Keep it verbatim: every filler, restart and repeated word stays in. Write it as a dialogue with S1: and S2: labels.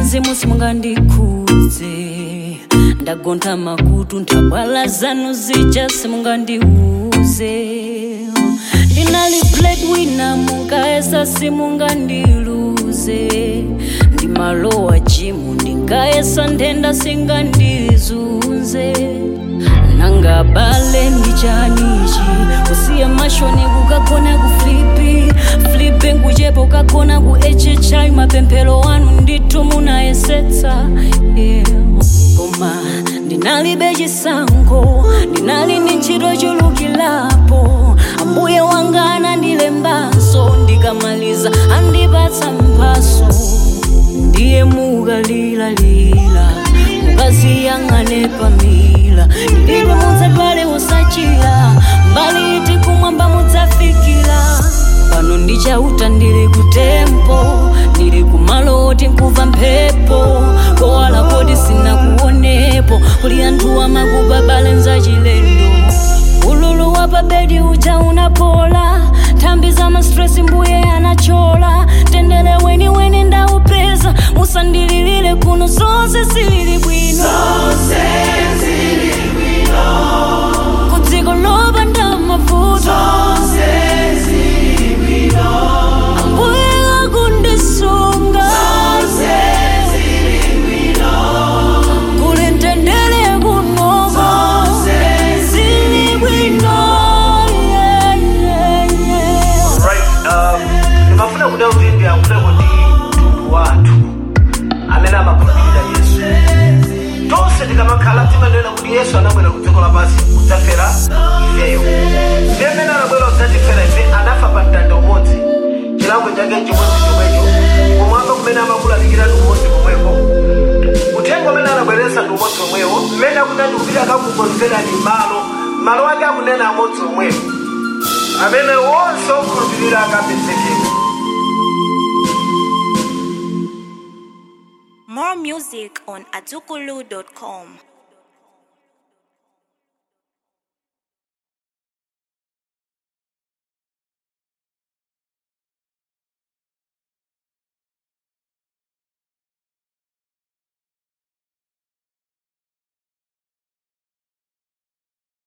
S1: mzimu simungandikuze ndagonta makutu ntabwala zanu zija simungandiuze ndinali breadwinner munkaesa simungandiluze ndimalowa jimu ndinkaesa ndenda singandizunze nanga bale ndichanichi kusiya mashoni kukagona kuflipi flipi nkuchepo kagona ku H H I mapempelo wanu nditu munayesetsa yeah. Koma ndinalibe chisankho ndinali ndi ntchito chulukilapo ambuye wanga anandilembanso ndikamaliza andipatsa mphaso ndiye mukalilalila mukaziyang'ane pamila ndipo mudzadwale usachira mbali iti kumwamba mudzafikira pano ndichauta ndili kutempo ndili kumalo oti nkuva mphepo kowala kodi sina kuonepo kuli anthu amakubabale nzachilendo ululu wa pabedi uja unapola thambi za mastresi mbuye anachola tendele weni weni ndaupeza musandililile kuno zonse zili bwino zonse zili bwino kudziko loba ndamavuto zonse zili bwino ambuye akundisunga zonse zili bwino kuli ntendele kuno zonse zili bwino yeah, yeah, yeah.
S2: Right, um, nimafuna kuda uzindi ya kule kudi watu amena makulubila Yesu tose ndikamakhala timanena kuti Yesu anabwera kudziko lapansi kudzafera ifeyo ndemene anabwera kudzatifera ife anafa pa mtanda umodzi chilango chake chimodzi chomwecho kumwamba kumene amakulalikira ndi umodzi komweko uthenga umene anabweretsa ndi umodzi omwewo mmene akunena kuti akakukonzerani malo malo ake akunena amodzi omwewo amene wonse okhulupirira akapezekera.
S3: More music on azukulu dot com.